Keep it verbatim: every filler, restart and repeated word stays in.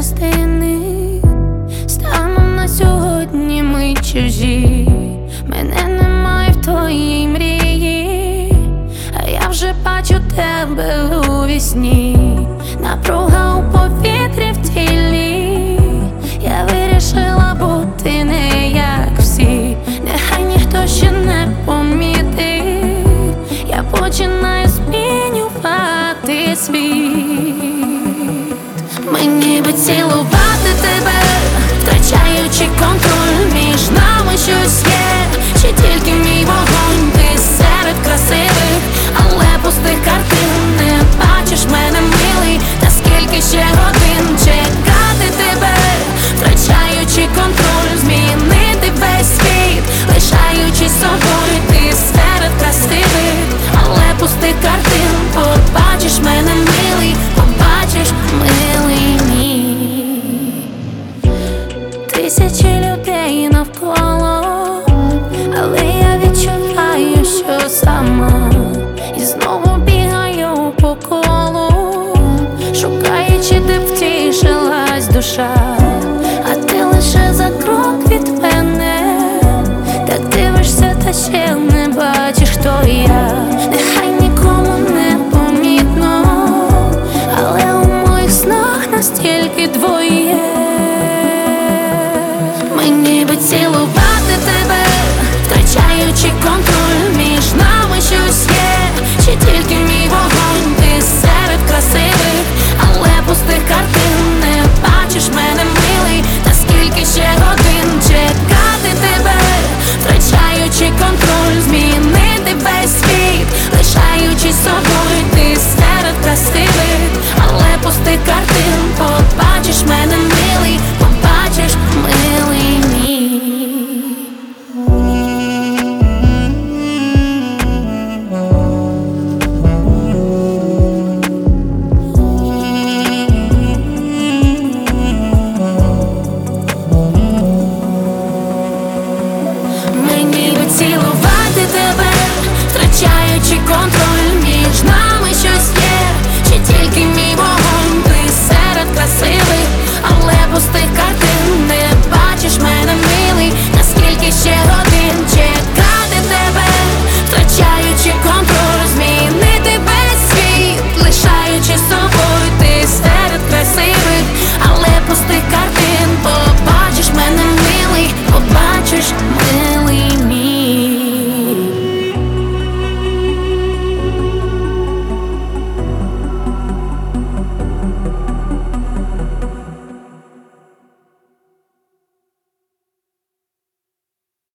частини. Станом на сьогодні ми чужі. Мене немає в твоїй мрії, а я вже бачу тебе у вісні. Напруга у повітрі в тілі. Я вирішила бути не як всі. Нехай ніхто ще не помітив. Я починаю змінювати світ. Мені би цілувати тебе, втрачаючи контроль. Між нами щось є, чи тільки мій вогонь. Ти серед красивих, але пустих картин. Не бачиш мене, милий, та скільки ще годин чекати тебе, втрачаючи контроль. Змінити весь світ, лишаючись собою. Ти серед красивих, але пустих картин. Побачиш мене, милий, побачиш, милий мій. Тисячі людей навколо, але я відчуваю, що сама. І знову бігаю по колу, шукаючи, де б втішилась душа.